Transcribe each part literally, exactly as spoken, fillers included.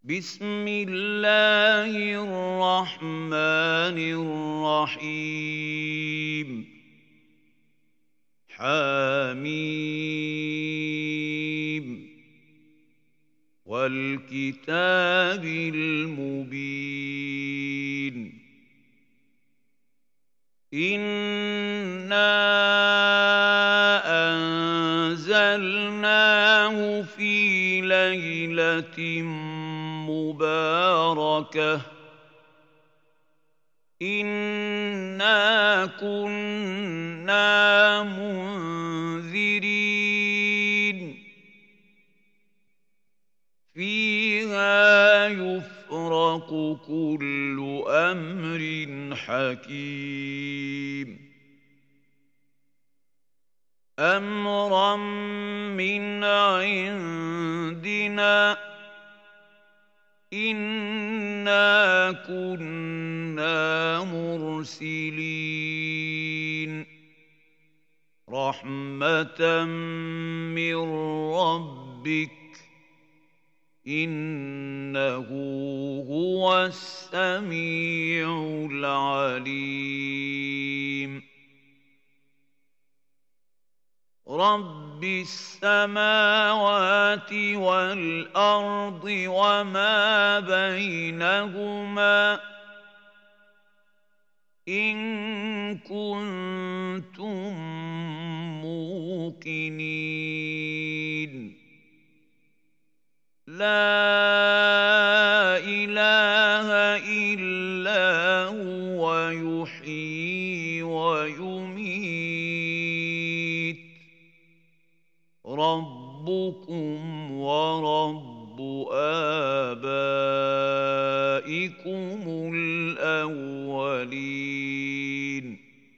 بسم الله الرحمن الرحيم حميم والكتاب المبين إنا أنزلناه في ليلة مباركة إنا كنا منذرين فيها يفرق كل أمر حكيم أمرا من عندنا إنا كنا مرسلين رحمة من ربك إنه هو السميع العليم رب السماوات والأرض وما بينهما إن كنتم موقنين لا إله إلا هو يحيي ويميت ربكم ورب آبائكم الأولين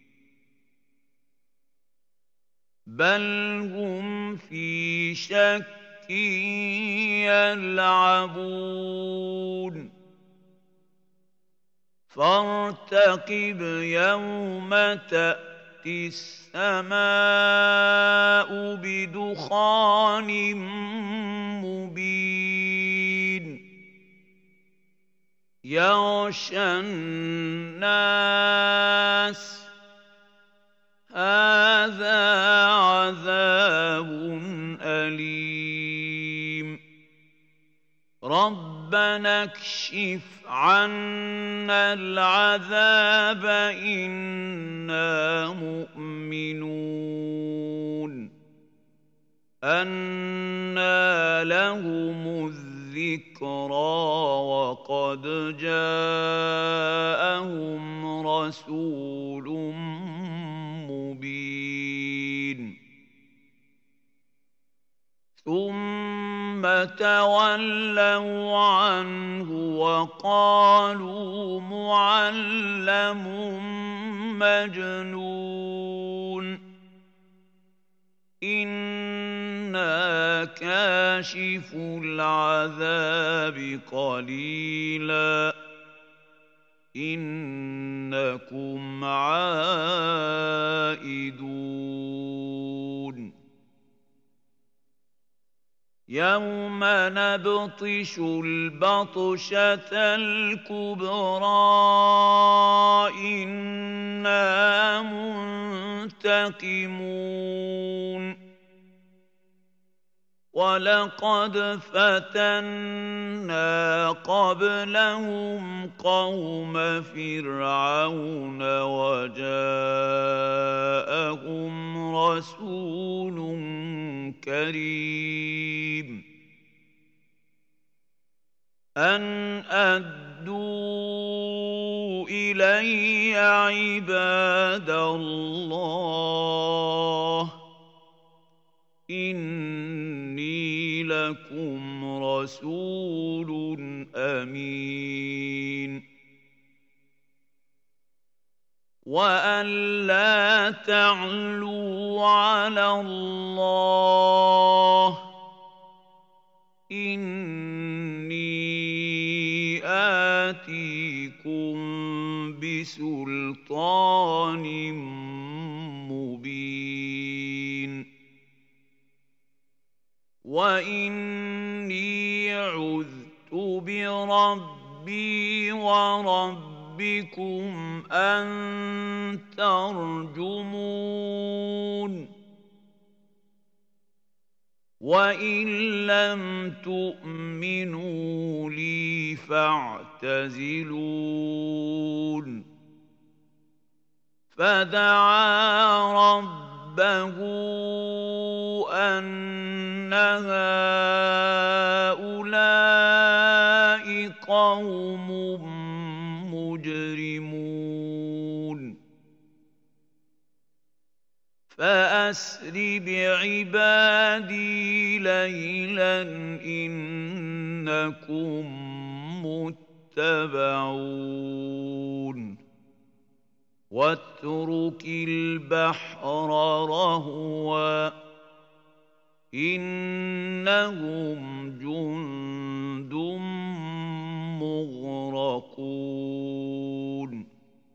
بل هم في شك يلعبون فارتقب يوم تأتي السماء بدخان مبين يغشى الناس هذا عذاب أليم ربنا اكشف عنا العذاب إنا مؤمنون أنى لهم الذكرى وقد جاءهم رسول مبين ثم تولوا عنه وقالوا معلم مجنون إنا كاشف العذاب قليلا إنكم عائدون يوم نبطش البطشة الكبرى إنا منتقمون ولقد فتنا قبلهم قوم فرعون وجاءهم رسول كريم أن أدوا إلي عباد الله إني لكم رسول أمين وأن لا تعلوا على الله إني آتيكم بسلطان مبين وإني عذت بربي وربكم أن ترجمون وإن لم تؤمنوا لي فاعتزلون فدعا ربه أن هؤلاء قوم مجرمون فأسر بعبادي ليلا إنكم متبعون واترك البحر رهوا إنهم جند مغرقون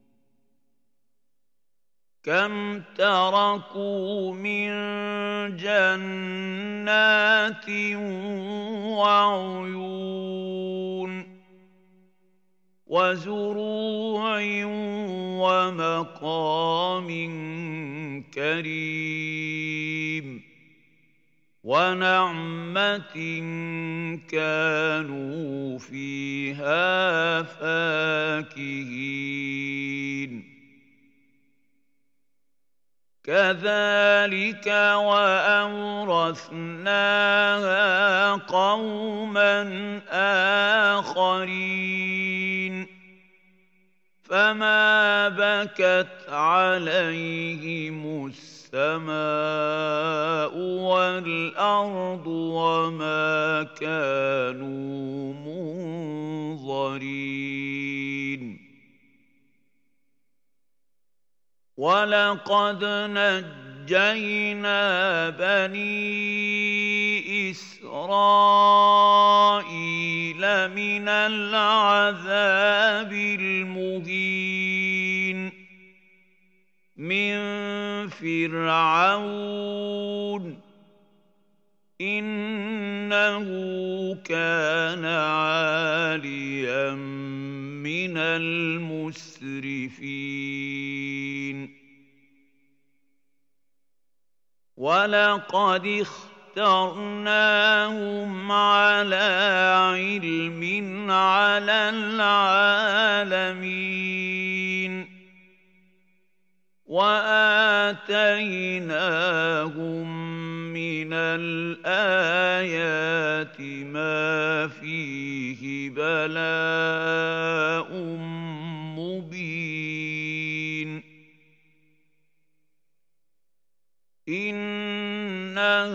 كم تركوا من جنات وعيون وزروع ومقام كريم ونعمة كانوا فيها فاكهين كذلك وأورثناها قوما آخرين فما بكت عليهم السماء والأرض وما كانوا منظرين ولقد نجينا بني إسرائيل من العذاب المهين من فرعون إنه كان عاليا من المسرفين ولقد اخترناهم على علم على العالمين وآتيناهم من الآيات ما فيه بلاء مبين إن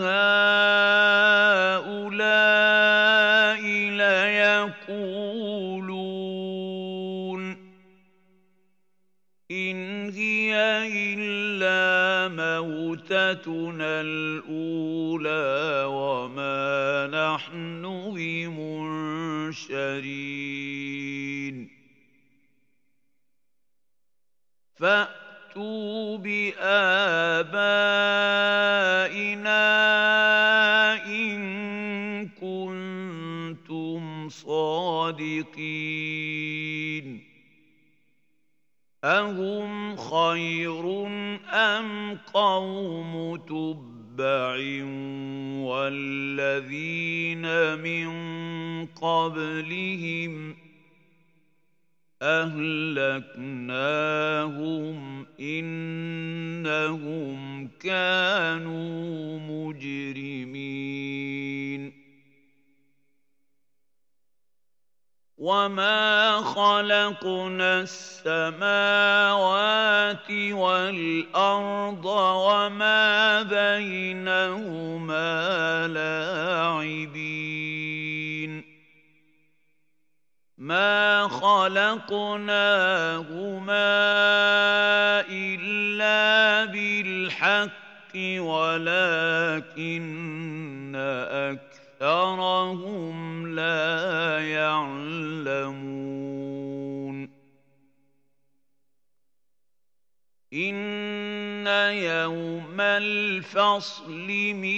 هؤلاء ليقولون إن هي إلا موتتنا الأولى وما نحن بمنشرين فأتوا بآبائنا إن كنتم صادقين أهم خير أم قوم تبع والذين من قبلهم أهلكناهم إنهم كانوا مجرمين وما خلقنا السماوات والأرض وما بينهما لاعبين ما خلقناهما إلا بالحق ولكن أكثرهم لا يعلمون إن يوم الفصل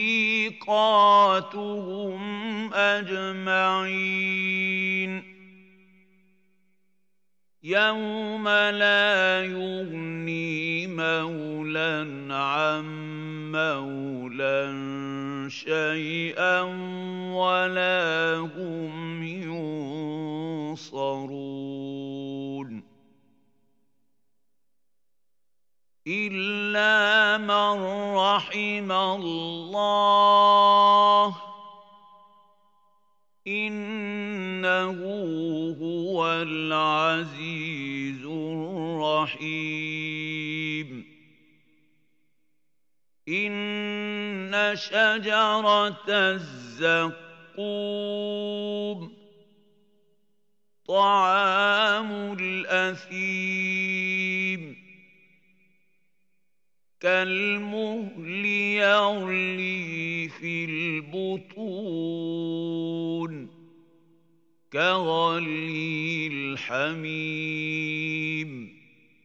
ميقاتهم أجمعين يوم لا يغني مولى عن مولى شيئا ولا هم ينصرون إلا من رحم الله إنه هو العزيز الرحيم إن شجرة الزقوم طعام الأثيم كالمهل يغلي في البطون كغلي الحميم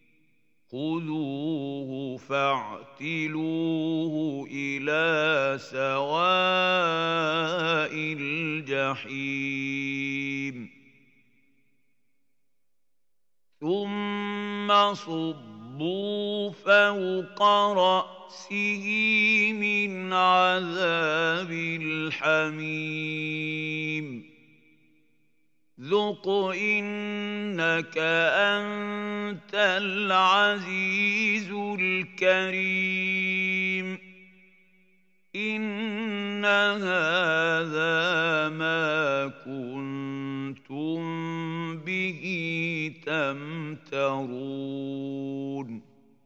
خذوه فاعتلوه إلى سواء الجحيم ثم صبوا فوق رأسه من عذاب الحميم ذق إنك أنت العزيز الكريم إن هذا ما كنتم به تمترون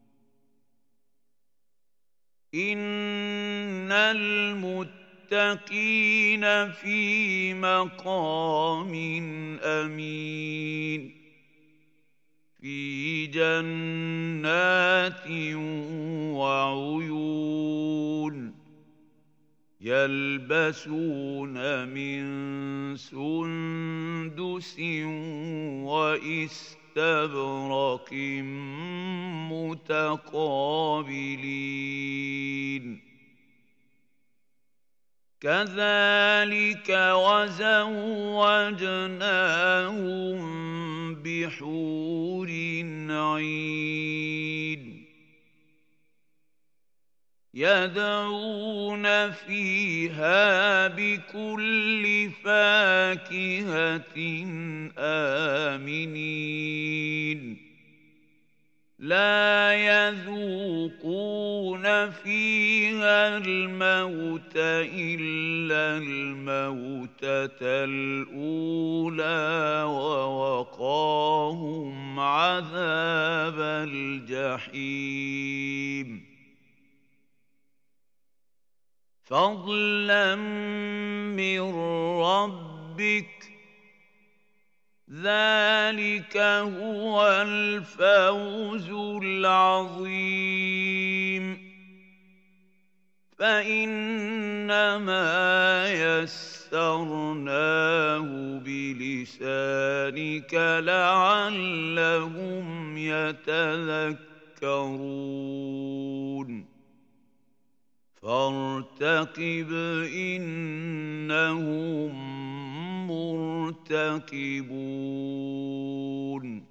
إن المتقين في مقام أمين في جنات وعيون يلبسون من سندس وإستبرق متقابلين كذلك وزوجناهم بحور عين يدعون فيها بكل فاكهة آمنين لا يذوقون فيها الموت إلا الموتة الأولى ووقاهم عذاب الجحيم فضلا من ربك ذلك هو الفوز العظيم فإنما يسرناه بلسانك لعلهم يتذكرون فارتقب إنهم مرتقبون